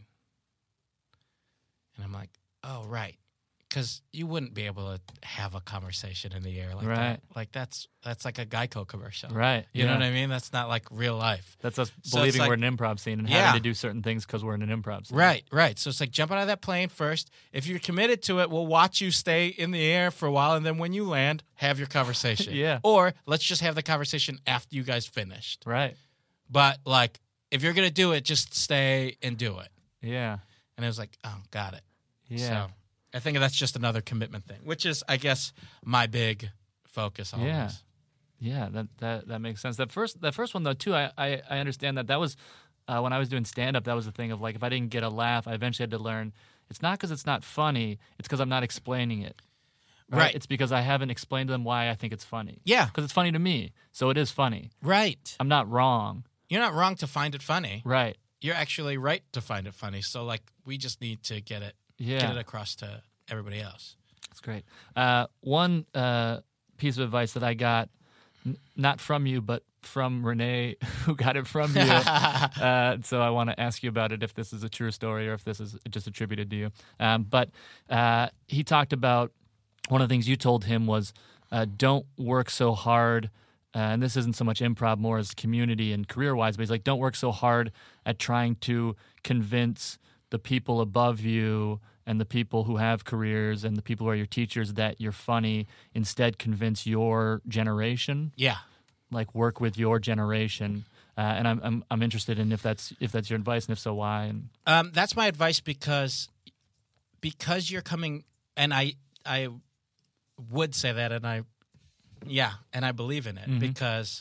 And I'm like, "Oh, right." Because you wouldn't be able to have a conversation in the air like Right. that. Like that's like a Geico commercial. Right. You know what I mean? That's not like real life. That's us So it's believing like- we're in an improv scene and Yeah. having to do certain things because we're in an improv scene. Right. So it's like jump out of that plane first. If you're committed to it, we'll watch you stay in the air for a while, and then when you land, have your conversation. Yeah. Or let's just have the conversation after you guys finished. Right. But like, if you're gonna do it, just stay and do it. Yeah. And it was like, oh, got it. Yeah. So I think that's just another commitment thing, which is, I guess, my big focus always. Yeah. Yeah, that makes sense. That first one though too, I understand that was when I was doing stand up. That was the thing of like, if I didn't get a laugh, I eventually had to learn it's not because it's not funny, it's because I'm not explaining it. Right. It's because I haven't explained to them why I think it's funny. Yeah. Because it's funny to me, so it is funny. Right. I'm not wrong. You're not wrong to find it funny. Right. You're actually right to find it funny. So like, we just need to get it across to everybody else. That's great. One piece of advice that I got, not from you, but from Renee, who got it from you. So I want to ask you about it, if this is a true story or if this is just attributed to you. But he talked about one of the things you told him was don't work so hard. And this isn't so much improv, more as community and career-wise, but he's like, don't work so hard at trying to convince the people above you and the people who have careers and the people who are your teachers that you're funny. Instead, convince your generation. Yeah. Like, work with your generation. And I'm interested in if that's your advice, and if so, why? And That's my advice because you're coming, and I would say that, and I believe in it because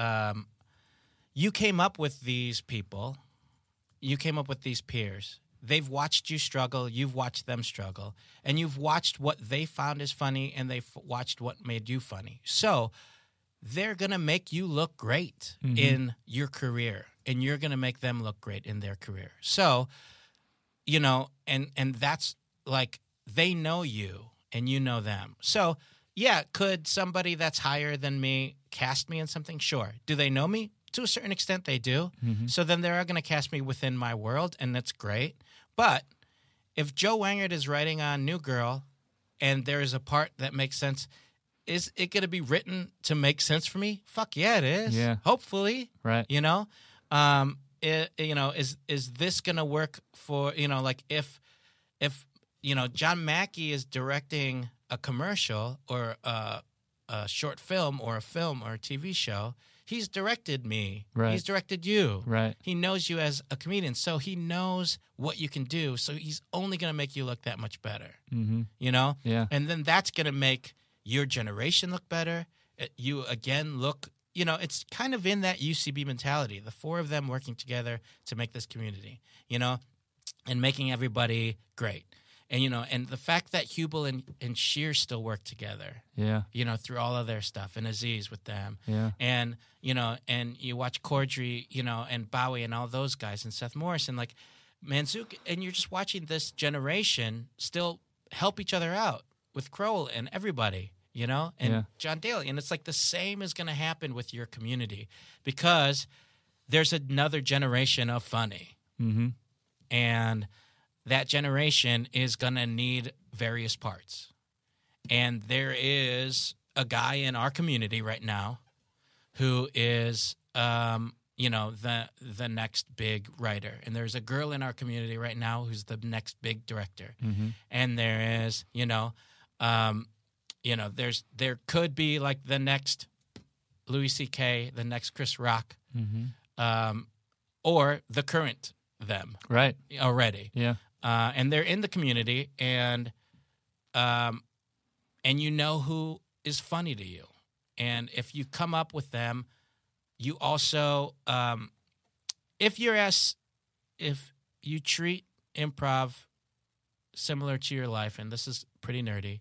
you came up with these people, you came up with these peers. They've watched you struggle, you've watched them struggle, and you've watched what they found is funny, and they've watched what made you funny. So they're going to make you look great in your career, and you're going to make them look great in their career. So, you know, and that's like, they know you and you know them. So, yeah, could somebody that's higher than me cast me in something? Sure. Do they know me? To a certain extent, they do. So then they're going to cast me within my world, and that's great. But if Joe Wangert is writing on New Girl and there is a part that makes sense, is it going to be written to make sense for me? Fuck yeah, it is. Yeah. Hopefully. right. You know? is this going to work for, like if John Mackey is directing a commercial or a short film or a TV show, he's directed me. Right. He's directed you. Right. He knows you as a comedian, so he knows what you can do. So he's only going to make you look that much better. Mm-hmm. Yeah. And then that's going to make your generation look better. You again look. It's kind of in that UCB mentality. The four of them working together to make this community. And making everybody great. And the fact that Hubel and Sheer still work together. Yeah. Through all of their stuff, and Aziz with them. Yeah. And and you watch Cordry, and Bowie and all those guys, and Seth Morrison, like Manzouk, and you're just watching this generation still help each other out with Crowell and everybody, and John Daly. And it's like the same is going to happen with your community because there's another generation of funny. Mm-hmm. And that generation is going to need various parts. And there is a guy in our community right now who is, the next big writer. And there's a girl in our community right now who's the next big director. Mm-hmm. And there is, there could be like the next Louis C.K., the next Chris Rock, mm-hmm. Or the current them. Right. Already. Yeah. And they're in the community, and you know who is funny to you. And if you come up with them, you also, if you treat improv similar to your life, and this is pretty nerdy,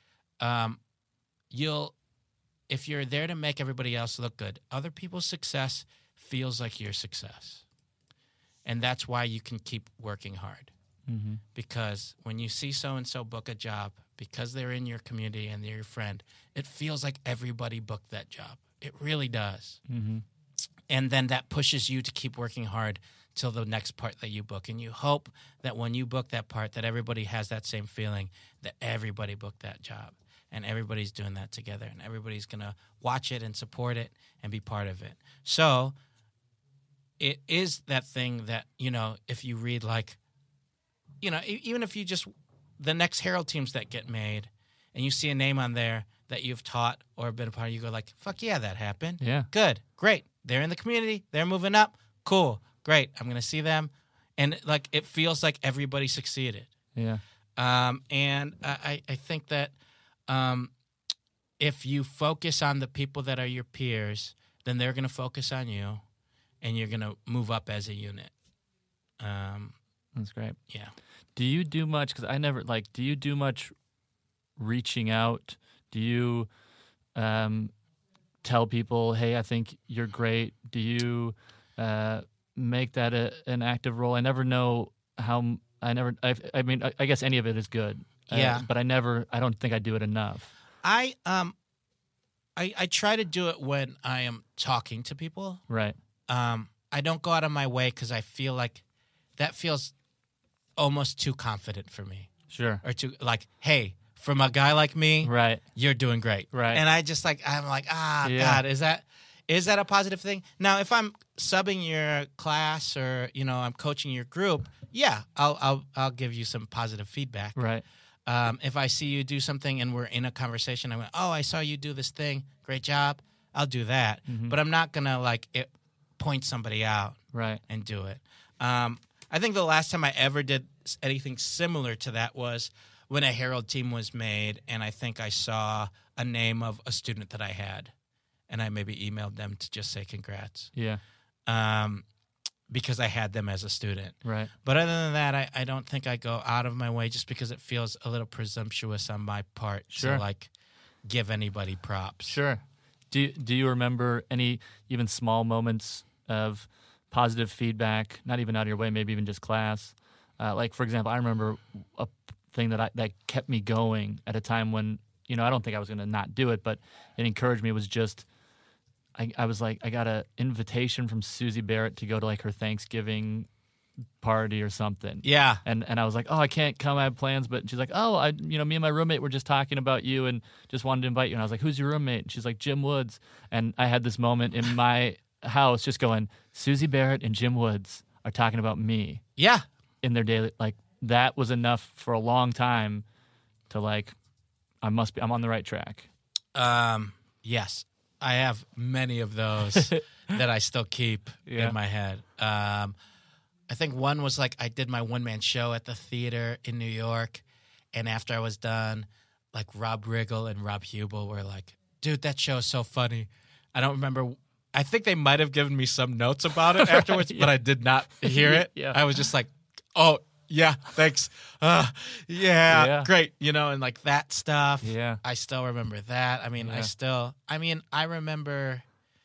if you're there to make everybody else look good, other people's success feels like your success. And that's why you can keep working hard. Mm-hmm. Because when you see so-and-so book a job, because they're in your community and they're your friend, it feels like everybody booked that job. It really does. Mm-hmm. And then that pushes you to keep working hard till the next part that you book. And you hope that when you book that part, that everybody has that same feeling, that everybody booked that job. And everybody's doing that together. And everybody's going to watch it and support it and be part of it. So it is that thing that, if you read like, even if you just, the next Herald teams that get made and you see a name on there that you've taught or been a part of, you go like, fuck yeah, that happened. Yeah. Good. Great. They're in the community. They're moving up. Cool. Great. I'm going to see them. And like, it feels like everybody succeeded. Yeah. And I think that if you focus on the people that are your peers, then they're going to focus on you and you're going to move up as a unit. That's great. Yeah. Do you do much, because I never, do you do much reaching out? Do you tell people, hey, I think you're great? Do you make that an active role? I never know how, I mean, I guess any of it is good. Yeah. But I don't think I do it enough. I try to do it when I am talking to people. Right. I don't go out of my way because I feel like that feels almost too confident for me. Sure. Or too like, hey, from a guy like me, right, you're doing great. Right. And I'm like, God, is that a positive thing? Now, if I'm subbing your class or I'm coaching your group, yeah, I'll give you some positive feedback. Right. If I see you do something and we're in a conversation, I went, oh, I saw you do this thing. Great job. I'll do that. Mm-hmm. But I'm not going to point somebody out and do it. I think the last time I ever did anything similar to that was when a Herald team was made, and I think I saw a name of a student that I had, and I maybe emailed them to just say congrats. Yeah. Because I had them as a student. Right. But other than that, I don't think I go out of my way just because it feels a little presumptuous on my part to give anybody props. Sure. Do you remember any even small moments of positive feedback, not even out of your way, maybe even just class? For example, I remember a thing that kept me going at a time when, I don't think I was going to not do it, but it encouraged me. It was just, I was like, I got an invitation from Susie Barrett to go to her Thanksgiving party or something. Yeah. And I was like, oh, I can't come, I have plans. But she's like, oh, me and my roommate were just talking about you and just wanted to invite you. And I was like, who's your roommate? And she's like, Jim Woods. And I had this moment in my house just going, Susie Barrett and Jim Woods are talking about me Yeah. in their daily, like that was enough for a long time to like, I'm on the right track. Yes. I have many of those that I still keep in my head. I think one was like I did my one-man show at the theater in New York, and after I was done, like Rob Riggle and Rob Hubel were like, dude, that show is so funny. I don't remember. I think they might have given me some notes about it afterwards, but I did not hear it. Yeah. I was just like, oh, yeah, thanks. Yeah, great. You know, and like that stuff. Yeah. I still remember that. I mean, I remember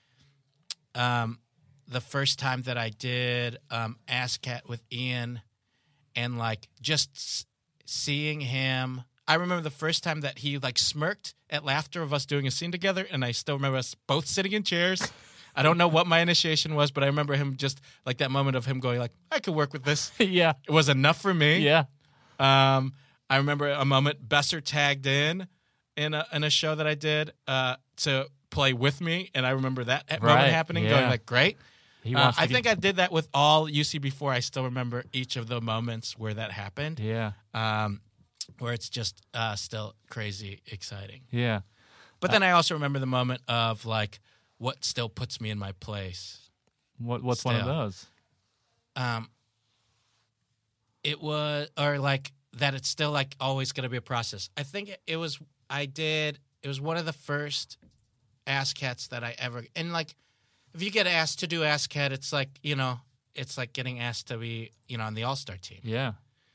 the first time that I did ASCAT with Ian and like just seeing him. I remember the first time that he like smirked at laughter of us doing a scene together, and I still remember us both sitting in chairs. I don't know what my initiation was, but I remember him just like that moment of him going like, I could work with this. Yeah. It was enough for me. Yeah. I remember a moment Besser tagged in a show that I did to play with me, and I remember that moment happening, going like, great. I think I did that with all UC before. I still remember each of the moments where that happened. Yeah. Where it's just still crazy exciting. Yeah. But then I also remember the moment of like what still puts me in my place. What's one of those? It was, or like that it's still like always going to be a process. I think it was one of the first ASCATs that I ever, and like if you get asked to do ASCAT, it's like, you know, it's like getting asked to be, you know, on the All-Star team. Yeah.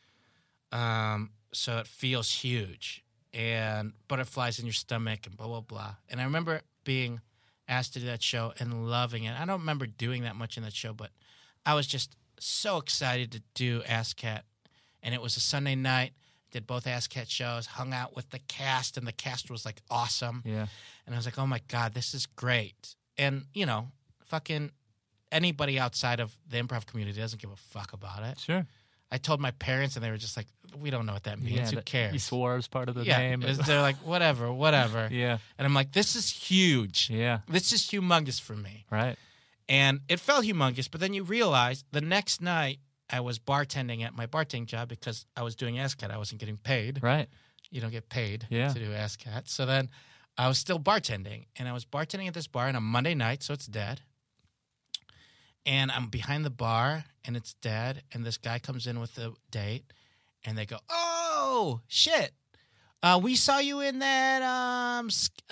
So it feels huge and butterflies in your stomach and blah, blah, blah. And I remember being asked to do that show and loving it. I don't remember doing that much in that show, but I was just so excited to do ASCAT. And it was a Sunday night, did both ASCAT shows, hung out with the cast, and the cast was like awesome. Yeah. And I was like, oh my God, this is great. And, you know, fucking anybody outside of the improv community doesn't give a fuck about it. Sure. I told my parents, and they were just like, we don't know what that means. Who cares? He swore as part of the yeah, name. They're like, whatever. Yeah. And I'm like, this is huge. Yeah. This is humongous for me. Right. And it felt humongous, but then you realize the next night I was bartending at my bartending job because I was doing ASCAT. I wasn't getting paid. Right. You don't get paid Yeah. to do ASCAT. So then I was still bartending, and I was bartending at this bar on a Monday night, so it's dead. And I'm behind the bar, and it's dead, and this guy comes in with a date, and they go, oh, shit. We saw you in that,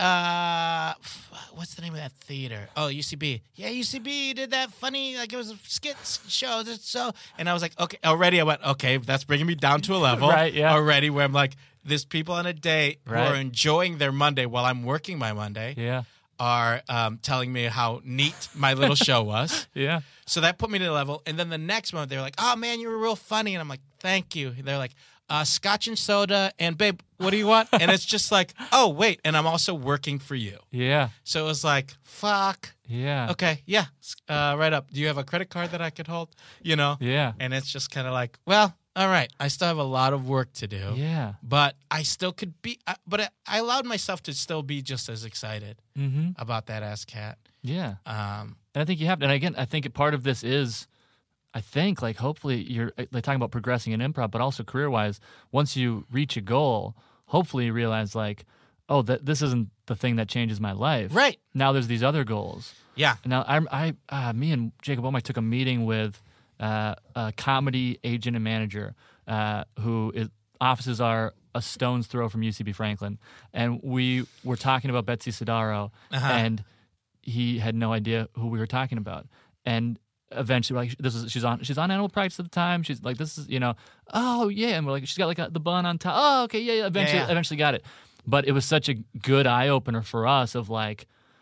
what's the name of that theater? Oh, UCB. Yeah, UCB, you did that funny, like it was a skit show. So, and I was like, okay, already I went, okay, that's bringing me down to a level. Right, yeah. Already where I'm like, there's people on a date who Right. are enjoying their Monday while I'm working my Monday. Yeah. Are telling me how neat my little show was. Yeah. So that put me to the level. And then the next month, they were like, oh, man, you were real funny. And I'm like, thank you. And they're like, scotch and soda. And, babe, what do you want? And it's just like, oh, wait. And I'm also working for you. Yeah. So it was like, fuck. Yeah. Okay, yeah. Right up. Do you have a credit card that I could hold? You know? Yeah. And it's just kind of like, well, all right. I still have a lot of work to do. Yeah. But I still could be, but I allowed myself to still be just as excited about that ASCAT. Yeah. And I think you have to. And again, I think part of this is, I think, like, hopefully you're like talking about progressing in improv, but also career-wise, once you reach a goal, hopefully you realize, like, oh, this isn't the thing that changes my life. Right. Now there's these other goals. Yeah. Now, me and Jacob Womack took a meeting with a comedy agent and manager who offices are a stone's throw from UCB Franklin. And we were talking about Betsy Sidaro, and he had no idea who we were talking about. And eventually, like, she's on Animal Practice at the time. She's like, this is, you know, oh yeah, and we're like, she's got like the bun on top. Oh, okay, yeah. Eventually got it. But it was such a good eye opener for us of like,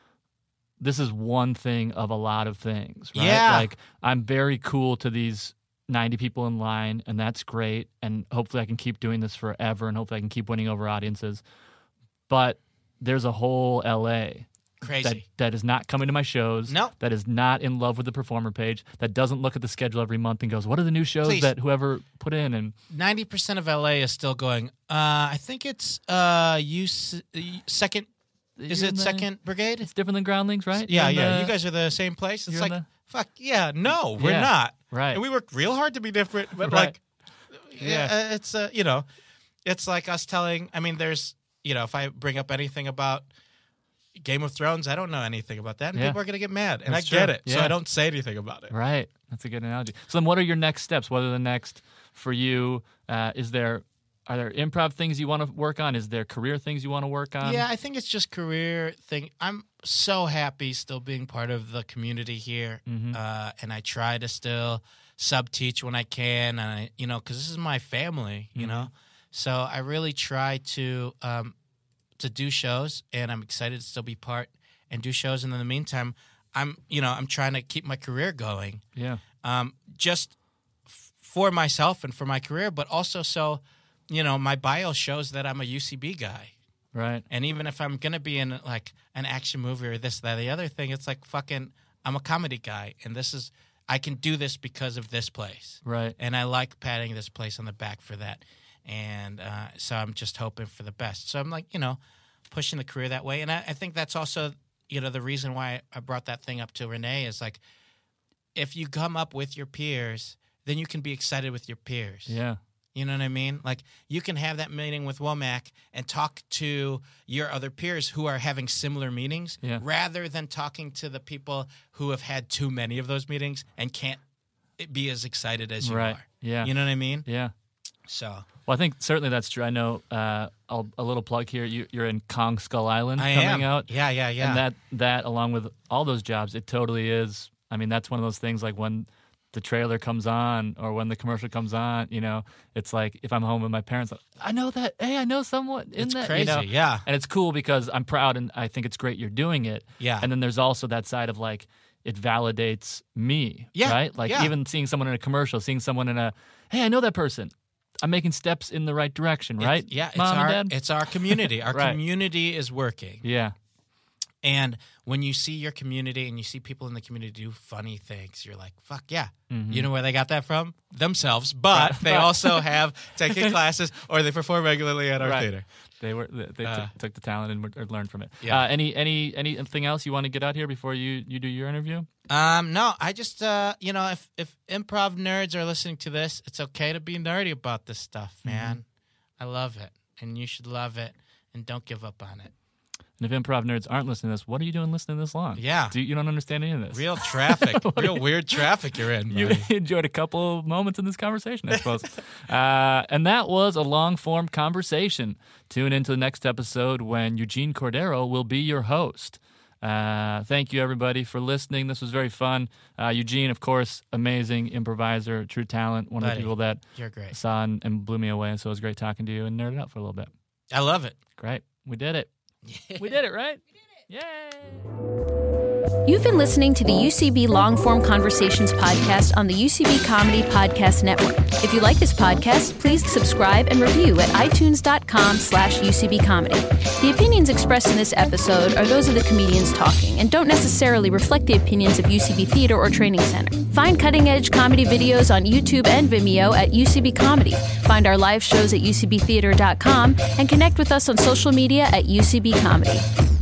this is one thing of a lot of things, right? Yeah. Like, I'm very cool to these 90 people in line, and that's great. And hopefully I can keep doing this forever, and hopefully I can keep winning over audiences. But there's a whole LA Crazy. that is not coming to my shows, Nope. that is not in love with the performer page, that doesn't look at the schedule every month and goes, what are the new shows Please. that whoever put in? And 90% of LA is still going, I think it's second Is it 2nd Brigade? It's different than Groundlings, right? Yeah, You're in yeah. the- You guys are the same place. It's you're like, in the- fuck, yeah, no, we're Yeah, not. right. And we worked real hard to be different, but Right. like, yeah, it's, it's like us telling, I mean, there's, if I bring up anything about Game of Thrones, I don't know anything about that, and Yeah. people are going to get mad, and That's I get true. it, so Yeah. I don't say anything about it. Right. That's a good analogy. So then what are your next steps? What are the next for you? Are there improv things you want to work on? Is there career things you want to work on? Yeah, I think it's just career thing. I'm so happy still being part of the community here, and I try to still sub-teach when I can, and because this is my family, you know. So I really try to do shows, and I'm excited to still be part and do shows. And in the meantime, I'm trying to keep my career going, Yeah. just for myself and for my career, but also so, my bio shows that I'm a UCB guy. Right. And even if I'm going to be in like an action movie or this, that, the other thing, it's like I'm a comedy guy. And I can do this because of this place. Right. And I like patting this place on the back for that. And so I'm just hoping for the best. So I'm like, pushing the career that way. And I think that's also, the reason why I brought that thing up to Renee is like, if you come up with your peers, then you can be excited with your peers. Yeah. You know what I mean? Like, you can have that meeting with Womack and talk to your other peers who are having similar meetings rather than talking to the people who have had too many of those meetings and can't be as excited as you are. Yeah. You know what I mean? Yeah. So. Well, I think certainly that's true. I know a little plug here. You're in Kong Skull Island coming out. Yeah. And that along with all those jobs, it totally is. I mean, that's one of those things like when the trailer comes on or when the commercial comes on, it's like if I'm home with my parents, I know that, hey, I know someone in that. It's crazy, yeah. And it's cool because I'm proud and I think it's great you're doing it. Yeah. And then there's also that side of like, it validates me, right? Like even seeing someone in a commercial, seeing someone in hey, I know that person. I'm making steps in the right direction, right? Mom and Dad? It's our community. Our Right. community is working. Yeah. And when you see your community and you see people in the community do funny things, you're like, fuck yeah. You know where they got that from? Themselves. But they also have taken classes or they perform regularly at our theater. They took the talent and learned from it. Yeah. Anything else you want to get out here before you do your interview? No, I just, if improv nerds are listening to this, it's okay to be nerdy about this stuff, man. I love it. And you should love it. And don't give up on it. And if improv nerds aren't listening to this, what are you doing listening this long? Yeah. You don't understand any of this. Real traffic. Real weird traffic you're in, buddy. You enjoyed a couple of moments in this conversation, I suppose. And that was a long-form conversation. Tune into the next episode when Eugene Cordero will be your host. Thank you, everybody, for listening. This was very fun. Eugene, of course, amazing improviser, true talent, one of the people that You're great. saw and blew me away. So it was great talking to you and nerded out for a little bit. I love it. Great. We did it. We did it, right? We did it. Yay! You've been listening to the UCB Long-Form Conversations podcast on the UCB Comedy Podcast Network. If you like this podcast, please subscribe and review at itunes.com/UCBcomedy. The opinions expressed in this episode are those of the comedians talking and don't necessarily reflect the opinions of UCB Theater or Training Center. Find cutting-edge comedy videos on YouTube and Vimeo at UCB Comedy. Find our live shows at UCBtheater.com and connect with us on social media at UCB Comedy.